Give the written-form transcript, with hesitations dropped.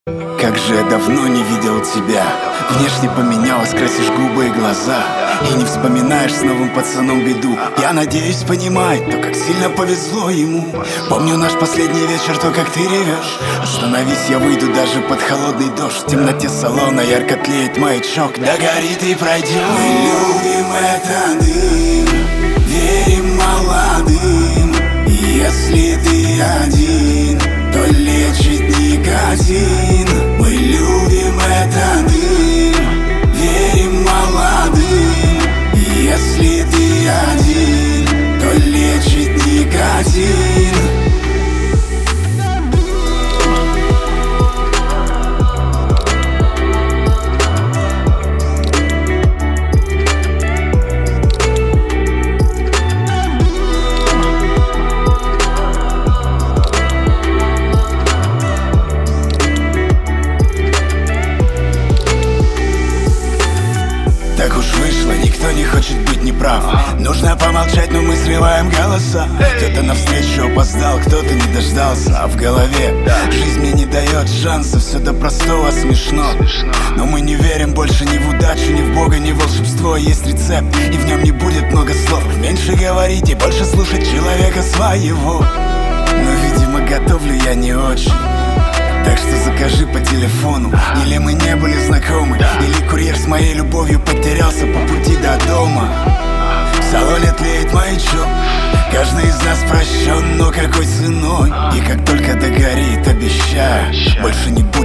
Как же я давно не видел тебя. Внешне поменялась, красишь губы и глаза, и не вспоминаешь с новым пацаном беду. Я надеюсь, понимает, то как сильно повезло ему. Помню наш последний вечер, то как ты ревешь. Остановись, я выйду даже под холодный дождь. В темноте салона ярко тлеет маячок, догорит и пройдет. Мы любим этот дым, верим молодым. И если ты один, то лечит никотин. Мы любим этот дым, верим молодым. И если ты один, то лечит никотин. Так уж вышло, никто не хочет быть неправ. Нужно помолчать, но мы срываем голоса. Кто-то навстречу опоздал, кто-то не дождался. А в голове жизнь мне не дает шанса. Все до простого смешно. Но мы не верим больше ни в удачу, ни в Бога, ни в волшебство. Есть рецепт, и в нем не будет много слов. Меньше говорить и больше слушать человека своего. Но, видимо, готовлю я не очень. Так что закажи по телефону. Или мы не были знакомы, или курьер с моей любовью потерялся по пути до дома. В салоне тлеет маячок, каждый из нас прощен, но какой ценой? И как только догорит, обещаю, больше не будет